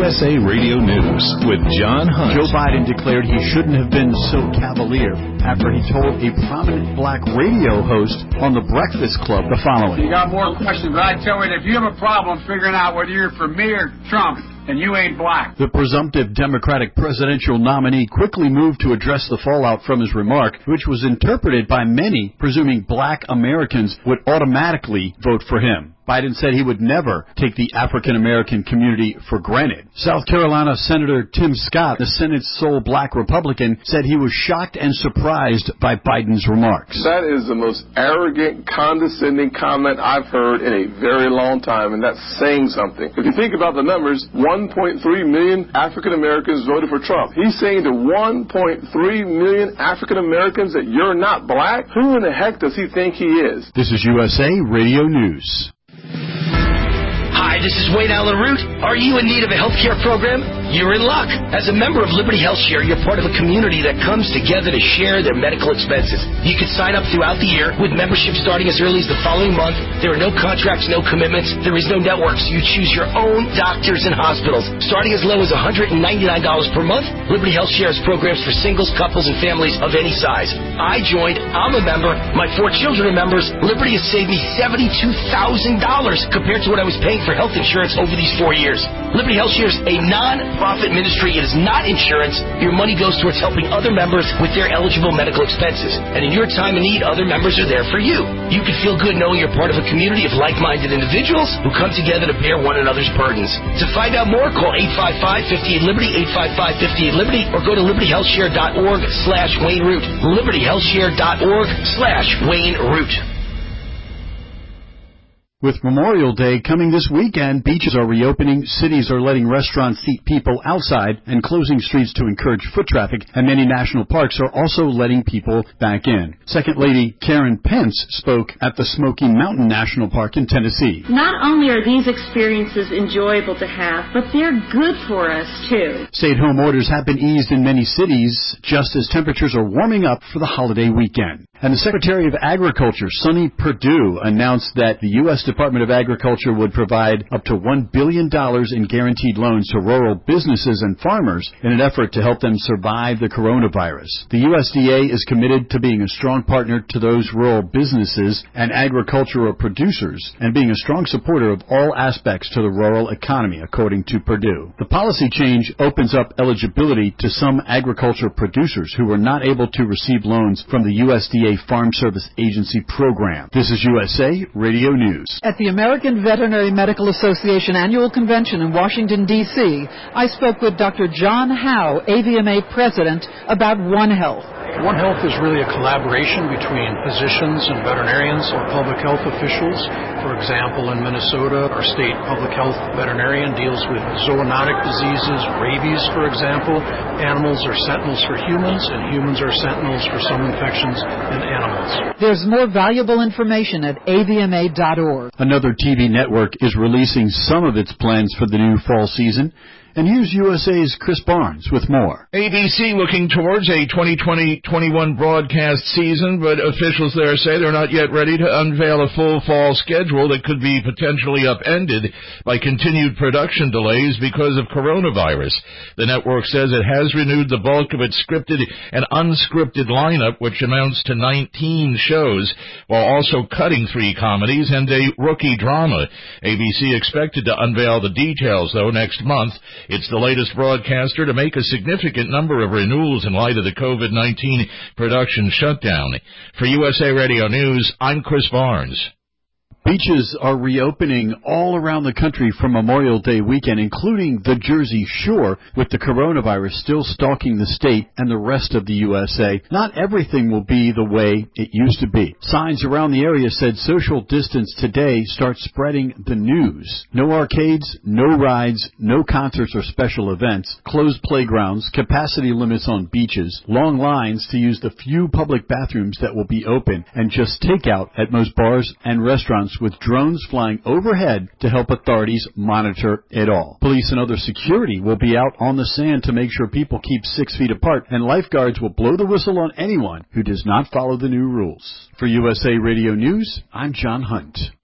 USA Radio News with John Hunt. Joe Biden declared he shouldn't have been so cavalier after he told a prominent black radio host on The Breakfast Club the following. You got more questions, but I tell you, if you have a problem figuring out whether you're for me or Trump, and you ain't black. The presumptive Democratic presidential nominee quickly moved to address the fallout from his remark, which was interpreted by many presuming black Americans would automatically vote for him. Biden said he would never take the African-American community for granted. South Carolina Senator Tim Scott, the Senate's sole black Republican, said he was shocked and surprised by Biden's remarks. That is the most arrogant, condescending comment I've heard in a very long time, and that's saying something. If you think about the numbers, 1.3 million African-Americans voted for Trump. He's saying to 1.3 million African-Americans that you're not black? Who in the heck does he think he is? This is USA Radio News. Hi, this is Wayne Allen Root. Are you in need of a health care program? You're in luck. As a member of Liberty Health Share, you're part of a community that comes together to share their medical expenses. You can sign up throughout the year with membership starting as early as the following month. There are no contracts, no commitments. There is no network, so you choose your own doctors and hospitals. Starting as low as $199 per month, Liberty Health Share has programs for singles, couples, and families of any size. I joined. I'm a member. My 4 children are members. Liberty has saved me $72,000 compared to what I was paying for health insurance over these 4 years. Liberty Health Share is a non-profit ministry. It is not insurance. Your money goes towards helping other members with their eligible medical expenses. And in your time of need, other members are there for you. You can feel good knowing you're part of a community of like-minded individuals who come together to bear one another's burdens. To find out more, call 855-58-LIBERTY, 855-58-LIBERTY, or go to libertyhealthshare.org/Wayne Root. libertyhealthshare.org/Wayne Root. With Memorial Day coming this weekend, beaches are reopening, cities are letting restaurants seat people outside and closing streets to encourage foot traffic, and many national parks are also letting people back in. Second Lady Karen Pence spoke at the Smoky Mountain National Park in Tennessee. Not only are these experiences enjoyable to have, but they're good for us, too. Stay-at-home orders have been eased in many cities, just as temperatures are warming up for the holiday weekend. And the Secretary of Agriculture, Sonny Perdue, announced that the U.S. Department of Agriculture would provide up to $1 billion in guaranteed loans to rural businesses and farmers in an effort to help them survive the coronavirus. The USDA is committed to being a strong partner to those rural businesses and agricultural producers and being a strong supporter of all aspects to the rural economy, according to Perdue. The policy change opens up eligibility to some agriculture producers who were not able to receive loans from the USDA Farm Service Agency program. This is USA Radio News. At the American Veterinary Medical Association Annual Convention in Washington, D.C., I spoke with Dr. John Howe, AVMA President, about One Health. One Health is really a collaboration between physicians and veterinarians or public health officials. For example, in Minnesota, our state public health veterinarian deals with zoonotic diseases, rabies, for example. Animals are sentinels for humans, and humans are sentinels for some infections in animals. There's more valuable information at avma.org. Another TV network is releasing some of its plans for the new fall season. And here's USA's Chris Barnes with more. ABC looking towards a 2020-21 broadcast season, but officials there say they're not yet ready to unveil a full fall schedule that could be potentially upended by continued production delays because of coronavirus. The network says it has renewed the bulk of its scripted and unscripted lineup, which amounts to 19 shows, while also cutting 3 comedies and a rookie drama. ABC expected to unveil the details, though, next month. It's the latest broadcaster to make a significant number of renewals in light of the COVID-19 production shutdown. For USA Radio News, I'm Chris Barnes. Beaches are reopening all around the country for Memorial Day weekend, including the Jersey Shore, with the coronavirus still stalking the state and the rest of the USA. Not everything will be the way it used to be. Signs around the area said social distance today starts spreading the news. No arcades, no rides, no concerts or special events, closed playgrounds, capacity limits on beaches, long lines to use the few public bathrooms that will be open, and just takeout at most bars and restaurants, with drones flying overhead to help authorities monitor it all. Police and other security will be out on the sand to make sure people keep 6 feet apart, and lifeguards will blow the whistle on anyone who does not follow the new rules. For USA Radio News, I'm John Hunt.